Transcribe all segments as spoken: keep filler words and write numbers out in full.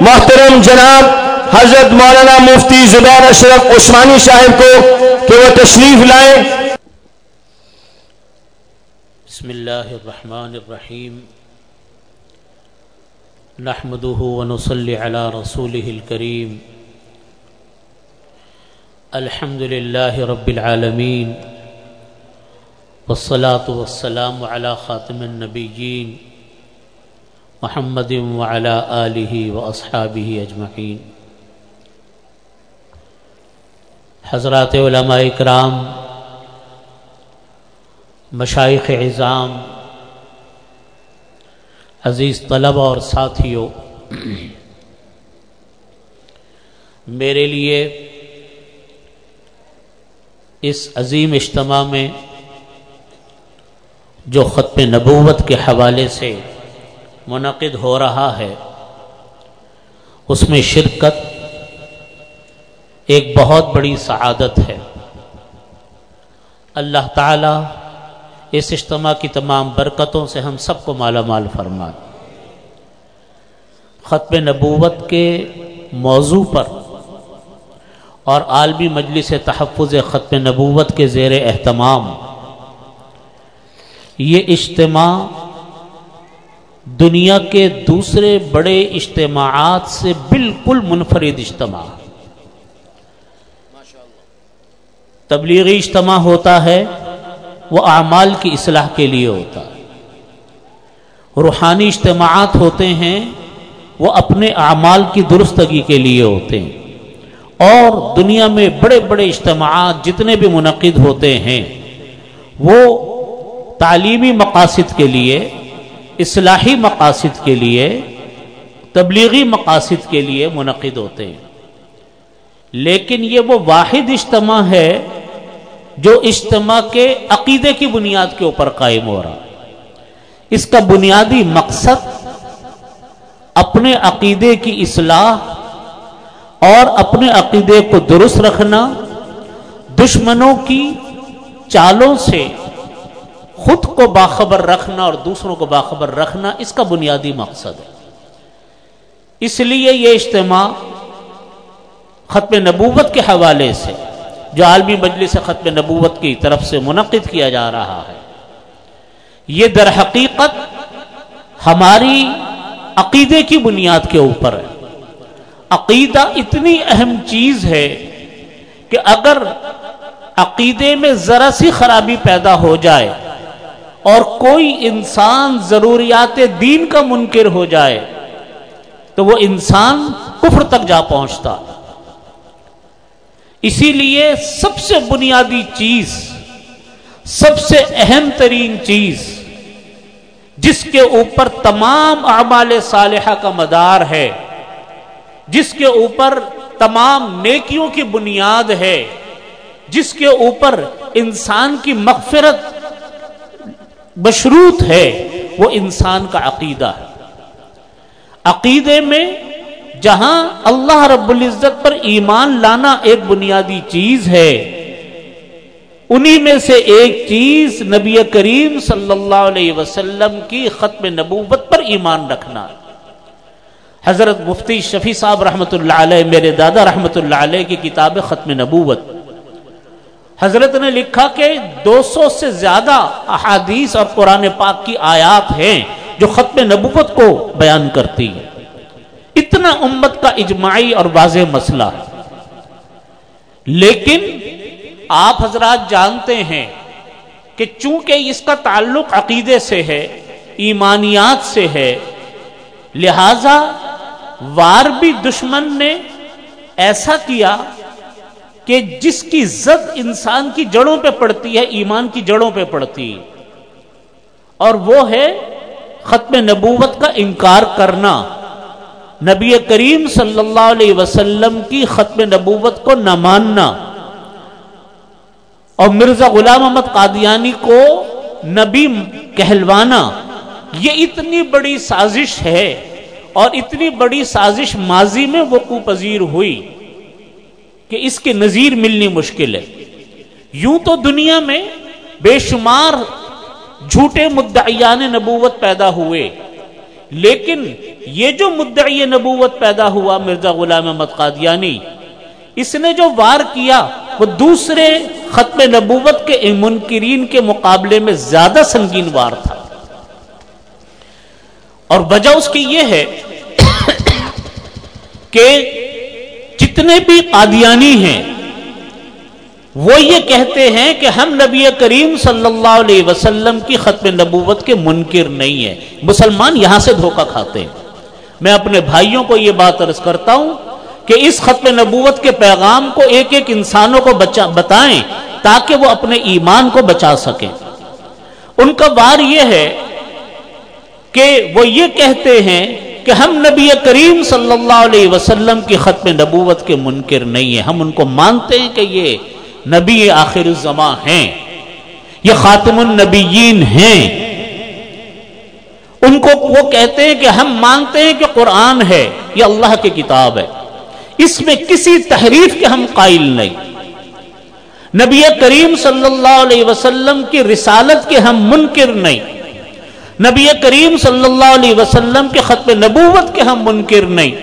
محترم جناب حضرت مولانا مفتی زبیر اشرف عثمانی صاحب کو کہ وہ تشریف لائیں. بسم اللہ الرحمن الرحیم نحمده ونصلی علی رسوله الکریم. الحمد للہ رب العالمین والصلاة والسلام علی خاتم النبیین محمد وعلی آلہ واصحابہ اجمعین. حضرات علماء اکرام، مشائخ عظام، عزیز طلبہ اور ساتھیوں، میرے لیے اس عظیم اجتماع میں جو ختم نبوت کے حوالے سے منعقد ہو رہا ہے، اس میں شرکت ایک بہت بڑی سعادت ہے. اللہ تعالی اس اجتماع کی تمام برکتوں سے ہم سب کو مالا مال فرمائے. ختم نبوت کے موضوع پر اور عالمی مجلس تحفظ ختم نبوت کے زیر اہتمام یہ اجتماع دنیا کے دوسرے بڑے اجتماعات سے بالکل منفرد اجتماع. تبلیغی اجتماع ہوتا ہے وہ اعمال کی اصلاح کے لیے ہوتا ہے. روحانی اجتماعات ہوتے ہیں وہ اپنے اعمال کی درستگی کے لیے ہوتے ہیں. اور دنیا میں بڑے بڑے اجتماعات جتنے بھی منعقد ہوتے ہیں وہ تعلیمی مقاصد کے لیے، اصلاحی مقاصد کے لیے، تبلیغی مقاصد کے لیے منعقد ہوتے ہیں. لیکن یہ وہ واحد اجتماع ہے جو اجتماع کے عقیدے کی بنیاد کے اوپر قائم ہو رہا ہے. اس کا بنیادی مقصد اپنے عقیدے کی اصلاح اور اپنے عقیدے کو درست رکھنا، دشمنوں کی چالوں سے خود کو باخبر رکھنا اور دوسروں کو باخبر رکھنا، اس کا بنیادی مقصد ہے. اس لیے یہ اجتماع ختم نبوت کے حوالے سے جو عالمی مجلس ختم نبوت کی طرف سے منعقد کیا جا رہا ہے، یہ در حقیقت ہماری عقیدے کی بنیاد کے اوپر ہے. عقیدہ اتنی اہم چیز ہے کہ اگر عقیدے میں ذرا سی خرابی پیدا ہو جائے اور کوئی انسان ضروریات دین کا منکر ہو جائے تو وہ انسان کفر تک جا پہنچتا. اسی لیے سب سے بنیادی چیز، سب سے اہم ترین چیز جس کے اوپر تمام اعمال صالحہ کا مدار ہے، جس کے اوپر تمام نیکیوں کی بنیاد ہے، جس کے اوپر انسان کی مغفرت مشروط ہے، وہ انسان کا عقیدہ ہے. عقیدے میں جہاں اللہ رب العزت پر ایمان لانا ایک بنیادی چیز ہے، انہی میں سے ایک چیز نبی کریم صلی اللہ علیہ وسلم کی ختم نبوت پر ایمان رکھنا. حضرت مفتی شفیع صاحب رحمۃ اللہ علیہ، میرے دادا رحمۃ اللہ علیہ کی کتاب ختم نبوت، حضرت نے لکھا کہ دو سو سے زیادہ احادیث اور قرآن پاک کی آیات ہیں جو ختم نبوت کو بیان کرتی ہیں. اتنا امت کا اجماعی اور واضح مسئلہ ہے. لیکن آپ حضرات جانتے ہیں کہ چونکہ اس کا تعلق عقیدے سے ہے، ایمانیات سے ہے، لہذا وار بھی دشمن نے ایسا کیا کہ جس کی زد انسان کی جڑوں پہ پڑتی ہے، ایمان کی جڑوں پہ پڑتی ہے، اور وہ ہے ختم نبوت کا انکار کرنا، نبی کریم صلی اللہ علیہ وسلم کی ختم نبوت کو نہ ماننا اور مرزا غلام احمد قادیانی کو نبی کہلوانا. یہ اتنی بڑی سازش ہے اور اتنی بڑی سازش ماضی میں وقوع پذیر ہوئی کہ اس کی نظیر ملنی مشکل ہے. یوں تو دنیا میں بے شمار جھوٹے مدعیان نبوت پیدا ہوئے، لیکن یہ جو مدعی نبوت پیدا ہوا مرزا غلام احمد قادیانی، اس نے جو وار کیا وہ دوسرے ختم نبوت کے منکرین کے مقابلے میں زیادہ سنگین وار تھا، اور وجہ اس کی یہ ہے کہ جتنے بھی قادیانی ہیں وہ یہ کہتے ہیں کہ ہم نبی کریم صلی اللہ علیہ وسلم کی ختم نبوت کے منکر نہیں ہیں۔ مسلمان یہاں سے دھوکہ کھاتے ہیں۔ میں اپنے بھائیوں کو یہ بات عرض کرتا ہوں کہ اس ختم نبوت کے پیغام کو ایک ایک انسانوں کو بچا بتائیں تاکہ وہ اپنے ایمان کو بچا سکیں۔ ان کا وار یہ ہے کہ وہ یہ کہتے ہیں کہ ہم نبی کریم صلی اللہ علیہ وسلم کی ختم نبوت کے منکر نہیں ہیں، ہم ان کو مانتے ہیں کہ یہ نبی آخر الزماں ہیں، یہ خاتم النبیین ہیں۔ ان کو وہ کہتے ہیں کہ ہم مانتے ہیں کہ قرآن ہے، یہ اللہ کی کتاب ہے، اس میں کسی تحریف کے ہم قائل نہیں۔ نبی کریم صلی اللہ علیہ وسلم کی رسالت کے ہم منکر نہیں، نبی کریم صلی اللہ علیہ وسلم کے ختم نبوت کے ہم منکر نہیں۔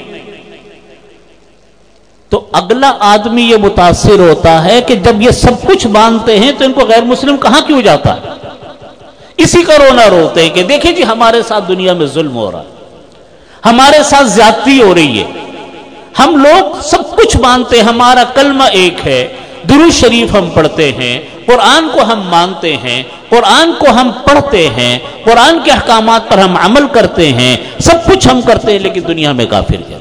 تو اگلا آدمی یہ متاثر ہوتا ہے کہ جب یہ سب کچھ مانتے ہیں تو ان کو غیر مسلم کہاں کیوں جاتا ہے؟ اسی کا رونا روتے ہیں کہ دیکھیں جی ہمارے ساتھ دنیا میں ظلم ہو رہا ہے، ہمارے ساتھ زیادتی ہو رہی ہے، ہم لوگ سب کچھ مانتے ہیں، ہمارا کلمہ ایک ہے، درود شریف ہم پڑھتے ہیں، قرآن کو ہم مانتے ہیں، قرآن کو ہم پڑھتے ہیں، قرآن کے احکامات پر ہم عمل کرتے ہیں، سب کچھ ہم کرتے ہیں، لیکن دنیا میں کافر جاتے ہیں۔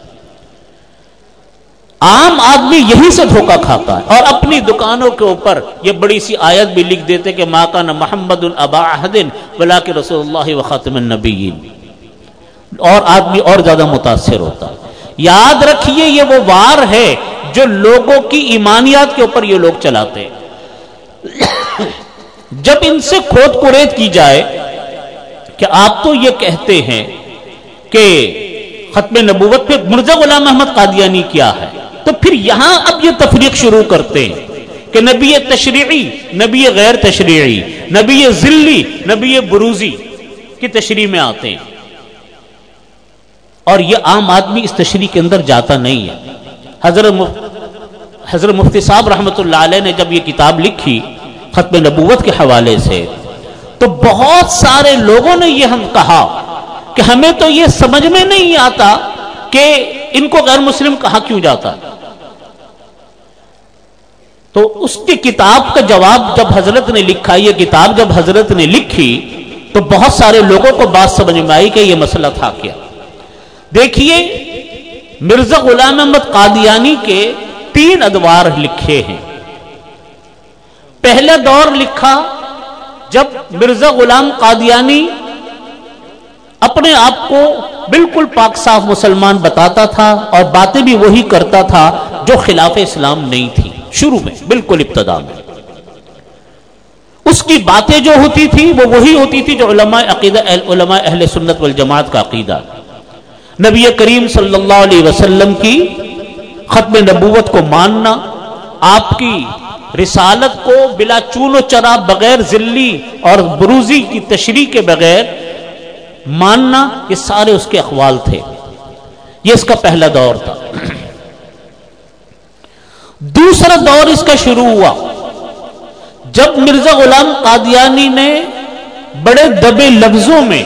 عام آدمی یہی سے دھوکہ کھاتا ہے، اور اپنی دکانوں کے اوپر یہ بڑی سی آیت بھی لکھ دیتے کہ ما کان محمد ابا احد ولکن رسول اللہ وخاتم النبیین، اور آدمی اور زیادہ متاثر ہوتا ہے۔ یاد رکھیے یہ وہ وار ہے جو لوگوں کی ایمانیات کے اوپر یہ لوگ چلاتے ہیں۔ جب ان سے کھود کریت کی جائے کہ آپ تو یہ کہتے ہیں کہ ختم نبوت پہ مرزا غلام احمد قادیانی کیا ہے، تو پھر یہاں اب یہ تفریق شروع کرتے ہیں کہ نبی تشریعی، نبی غیر تشریعی، نبی ذلی، نبی بروزی کی تشریح میں آتے ہیں، اور یہ عام آدمی اس تشریح کے اندر جاتا نہیں ہے۔ حضرت حضرت مفتی صاحب رحمۃ اللہ علیہ نے جب یہ کتاب لکھی ختم نبوت کے حوالے سے تو بہت سارے لوگوں نے یہ ہم کہا کہ ہمیں تو یہ سمجھ میں نہیں آتا کہ ان کو غیر مسلم کہا کیوں جاتا۔ تو اس کی کتاب کا جواب جب حضرت نے لکھا، یہ کتاب جب حضرت نے لکھی تو بہت سارے لوگوں کو بات سمجھ میں آئی کہ یہ مسئلہ تھا کیا۔ دیکھیے مرزا غلام احمد قادیانی کے تین ادوار لکھے ہیں۔ پہلا دور لکھا جب مرزا غلام قادیانی اپنے آپ کو بالکل پاک صاف مسلمان بتاتا تھا اور باتیں بھی وہی کرتا تھا جو خلاف اسلام نہیں تھی، شروع میں بالکل ابتدا میں اس کی باتیں جو ہوتی تھی وہ وہی ہوتی تھی جو علماء عقیدہ علماء اہل سنت والجماعت کا عقیدہ، نبی کریم صلی اللہ علیہ وسلم کی ختم نبوت کو ماننا، آپ کی رسالت کو بلا چون و چرا بغیر ذلی اور بروزی کی تشریح کے بغیر ماننا، یہ سارے اس کے اقوال تھے۔ یہ اس کا پہلا دور تھا۔ دوسرا دور اس کا شروع ہوا جب مرزا غلام قادیانی نے بڑے دبے لفظوں میں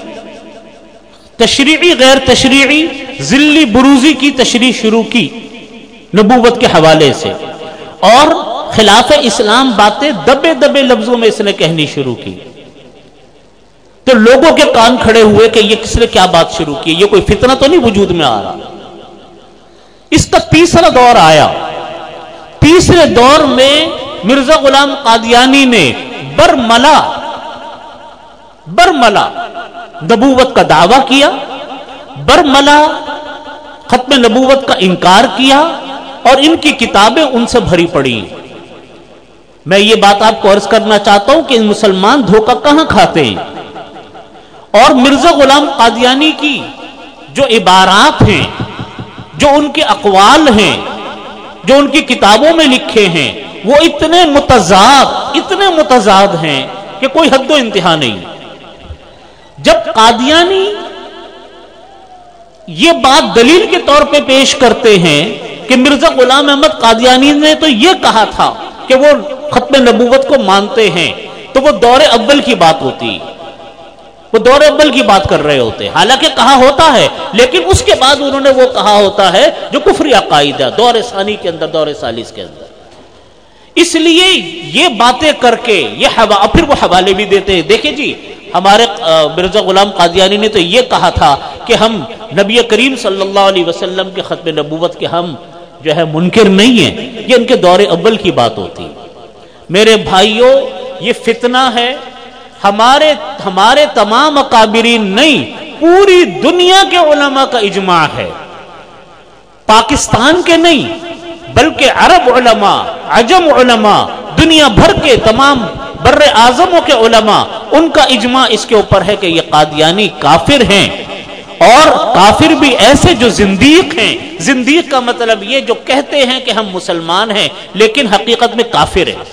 تشریعی غیر تشریعی ذلی بروزی کی تشریح شروع کی نبوت کے حوالے سے، اور خلاف اسلام باتیں دبے دبے لفظوں میں اس نے کہنی شروع کی، تو لوگوں کے کان کھڑے ہوئے کہ یہ کس نے کیا بات شروع کی، یہ کوئی فتنہ تو نہیں وجود میں آ رہا۔ اس کا تیسرا دور آیا۔ تیسرے دور میں مرزا غلام قادیانی نے برملا برملا نبوت کا دعویٰ کیا، برملا ختم نبوت کا انکار کیا، اور ان کی کتابیں ان سے بھری پڑی۔ میں یہ بات آپ کو عرض کرنا چاہتا ہوں کہ مسلمان دھوکہ کہاں کھاتے ہیں، اور مرزا غلام قادیانی کی جو عبارات ہیں، جو ان کے اقوال ہیں، جو ان کی کتابوں میں لکھے ہیں، وہ اتنے متضاد اتنے متضاد ہیں کہ کوئی حد و انتہا نہیں۔ جب قادیانی یہ بات دلیل کے طور پہ پیش کرتے ہیں کہ مرزا غلام احمد قادیانی نے تو یہ کہا تھا کہ وہ ختم نبوت کو مانتے ہیں، تو وہ دور اول کی بات ہوتی، وہ دور اول کی بات کر رہے ہوتے، حالانکہ کہا ہوتا ہے، لیکن اس کے بعد انہوں نے وہ کہا ہوتا ہے جو کفری عقائد ہے دور ثانی کے اندر، دور ثالث کے اندر۔ اس لیے یہ باتیں کر کے یہ حوا پھر وہ حوالے بھی دیتے ہیں، دیکھیں جی ہمارے مرزا غلام قادیانی نے تو یہ کہا تھا کہ ہم نبی کریم صلی اللہ علیہ وسلم کے ختم نبوت کے ہم جو ہے منکر نہیں ہیں، یہ ان کے دور اول کی بات ہوتی۔ میرے بھائیوں، یہ فتنہ ہے، ہمارے ہمارے تمام اکابرین نہیں، پوری دنیا کے علماء کا اجماع ہے، پاکستان کے نہیں بلکہ عرب علماء، عجم علماء، دنیا بھر کے تمام بر اعظموں کے علماء، ان کا اجماع اس کے اوپر ہے کہ یہ قادیانی کافر ہیں، اور کافر بھی ایسے جو زندیق ہیں۔ زندیق کا مطلب یہ جو کہتے ہیں کہ ہم مسلمان ہیں لیکن حقیقت میں کافر ہیں۔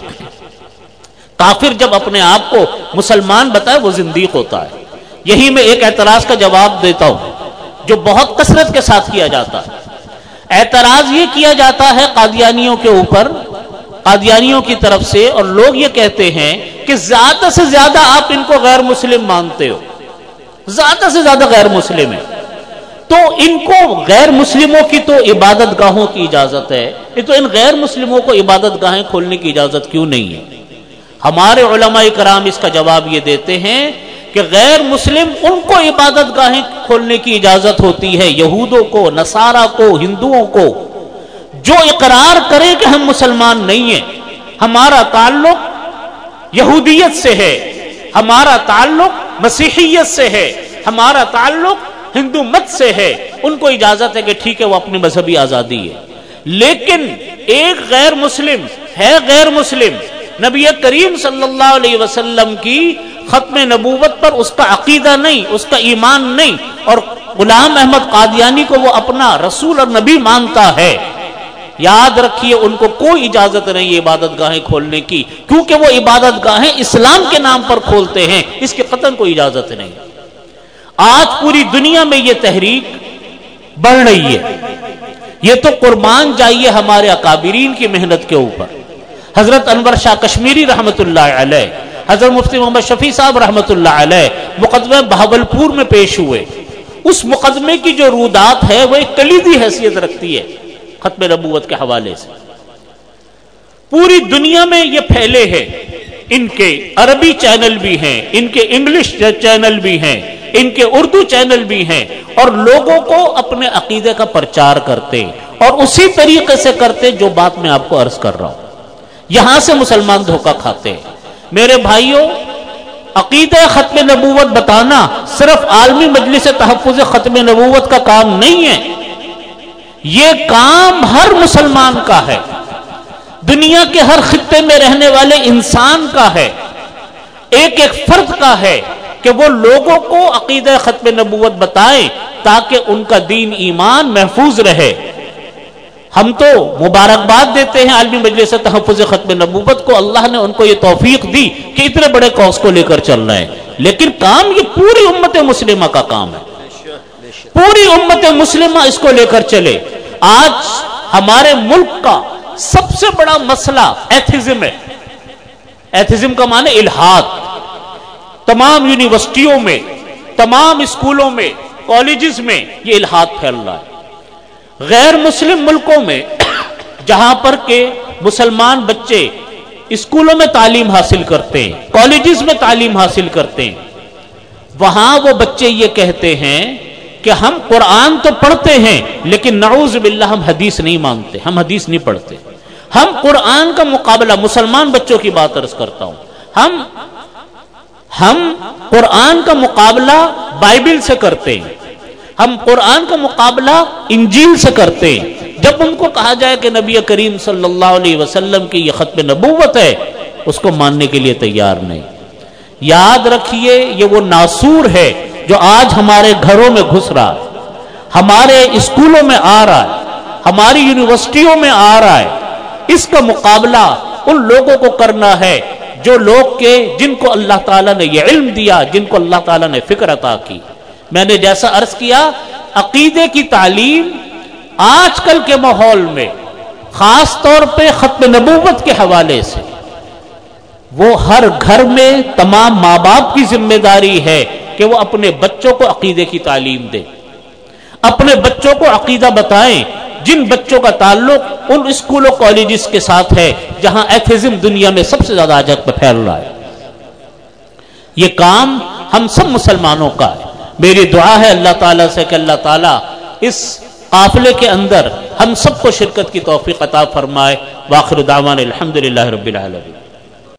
کافر جب اپنے آپ کو مسلمان بتائے وہ زندیق ہوتا ہے۔ یہی میں ایک اعتراض کا جواب دیتا ہوں جو بہت کثرت کے ساتھ کیا جاتا ہے۔ اعتراض یہ کیا جاتا ہے قادیانیوں کے اوپر، قادیانیوں کی طرف سے، اور لوگ یہ کہتے ہیں کہ زیادہ سے زیادہ آپ ان کو غیر مسلم مانتے ہو، زیادہ سے زیادہ غیر مسلم ہے، تو ان کو غیر مسلموں کی تو عبادت گاہوں کی اجازت ہے، یہ تو ان غیر مسلموں کو عبادت گاہیں کھولنے کی اجازت کیوں نہیں ہے؟ ہمارے علماء کرام اس کا جواب یہ دیتے ہیں کہ غیر مسلم ان کو عبادت گاہیں کھولنے کی اجازت ہوتی ہے، یہودوں کو، نصارہ کو، ہندوؤں کو، جو اقرار کرے کہ ہم مسلمان نہیں ہیں، ہمارا تعلق یہودیت سے ہے، ہمارا تعلق مسیحیت سے ہے، ہمارا تعلق ہندو مت سے ہے، ان کو اجازت ہے کہ ٹھیک ہے وہ اپنی مذہبی آزادی ہے۔ لیکن ایک غیر مسلم ہے، غیر مسلم نبی کریم صلی اللہ علیہ وسلم کی ختم نبوت پر اس کا عقیدہ نہیں، اس کا ایمان نہیں، اور غلام احمد قادیانی کو وہ اپنا رسول اور نبی مانتا ہے، یاد رکھیے ان کو کوئی اجازت نہیں عبادت گاہیں کھولنے کی، کیونکہ وہ عبادت گاہیں اسلام کے نام پر کھولتے ہیں، اس کے قطعاً کوئی اجازت نہیں۔ آج پوری دنیا میں یہ تحریک بڑھ رہی ہے، یہ تو قربان جائیے ہمارے اکابرین کی محنت کے اوپر۔ حضرت انور شاہ کشمیری رحمت اللہ علیہ، حضرت مفتی محمد شفیع صاحب رحمت اللہ علیہ مقدمہ بہاولپور میں پیش ہوئے، اس مقدمے کی جو رودات ہے وہ ایک کلیدی حیثیت رکھتی ہے ختم نبوت کے حوالے سے۔ پوری دنیا میں یہ پھیلے ہیں، ان کے عربی چینل بھی ہیں، ان کے انگلش چینل بھی ہیں، ان کے اردو چینل بھی ہیں، اور لوگوں کو اپنے عقیدے کا پرچار کرتے اور اسی طریقے سے کرتے جو بات میں آپ کو عرض کر رہا ہوں۔ یہاں سے مسلمان دھوکہ کھاتے ہیں۔ میرے بھائیوں، عقیدہ ختم نبوت بتانا صرف عالمی مجلس تحفظ ختم نبوت کا کام نہیں ہے، یہ کام ہر مسلمان کا ہے، دنیا کے ہر خطے میں رہنے والے انسان کا ہے، ایک ایک فرد کا ہے کہ وہ لوگوں کو عقیدہ ختم نبوت بتائیں تاکہ ان کا دین ایمان محفوظ رہے۔ ہم تو مبارکباد دیتے ہیں عالمی مجلس تحفظ ختم نبوت کو، اللہ نے ان کو یہ توفیق دی کہ اتنے بڑے کاز کو لے کر چل رہے ہیں، لیکن کام یہ پوری امت مسلمہ کا کام ہے، پوری امت مسلمہ اس کو لے کر چلے۔ آج ہمارے ملک کا سب سے بڑا مسئلہ ایتھزم ہے، ایتھزم کا معنی الحاد۔ تمام یونیورسٹیوں میں، تمام اسکولوں میں، کالجز میں یہ الحاد پھیل رہا ہے۔ غیر مسلم ملکوں میں جہاں پر کہ مسلمان بچے اسکولوں میں تعلیم حاصل کرتے ہیں، کالجز میں تعلیم حاصل کرتے ہیں، وہاں وہ بچے یہ کہتے ہیں کہ ہم قرآن تو پڑھتے ہیں لیکن نعوذ باللہ ہم حدیث نہیں مانتے، ہم حدیث نہیں پڑھتے، ہم قرآن کا مقابلہ، مسلمان بچوں کی بات عرض کرتا ہوں، ہم ہم قرآن کا مقابلہ بائبل سے کرتے ہیں، ہم قرآن کا مقابلہ انجیل سے کرتے ہیں۔ جب ان کو کہا جائے کہ نبی کریم صلی اللہ علیہ وسلم کی یہ ختم نبوت ہے، اس کو ماننے کے لیے تیار نہیں۔ یاد رکھیے یہ وہ ناسور ہے جو آج ہمارے گھروں میں گھس رہا ہے، ہمارے اسکولوں میں آ رہا ہے، ہماری یونیورسٹیوں میں آ رہا ہے۔ اس کا مقابلہ ان لوگوں کو کرنا ہے جو لوگ کے جن کو اللہ تعالیٰ نے یہ علم دیا، جن کو اللہ تعالیٰ نے فکر عطا کی۔ میں نے جیسا عرض کیا عقیدے کی تعلیم آج کل کے ماحول میں خاص طور پہ ختم نبوت کے حوالے سے وہ ہر گھر میں تمام ماں باپ کی ذمہ داری ہے کہ وہ اپنے بچوں کو عقیدے کی تعلیم دے، اپنے بچوں کو عقیدہ بتائیں۔ جن بچوں کا تعلق ان اسکولوں کالجز کے ساتھ ہے جہاں ایتھیزم دنیا میں سب سے زیادہ آج تک پھیل رہا ہے، یہ کام ہم سب مسلمانوں کا ہے۔ میری دعا ہے اللہ تعالیٰ سے کہ اللہ تعالیٰ اس قافلے کے اندر ہم سب کو شرکت کی توفیق عطا فرمائے۔ وآخر دعوانا الحمدللہ رب العالمین۔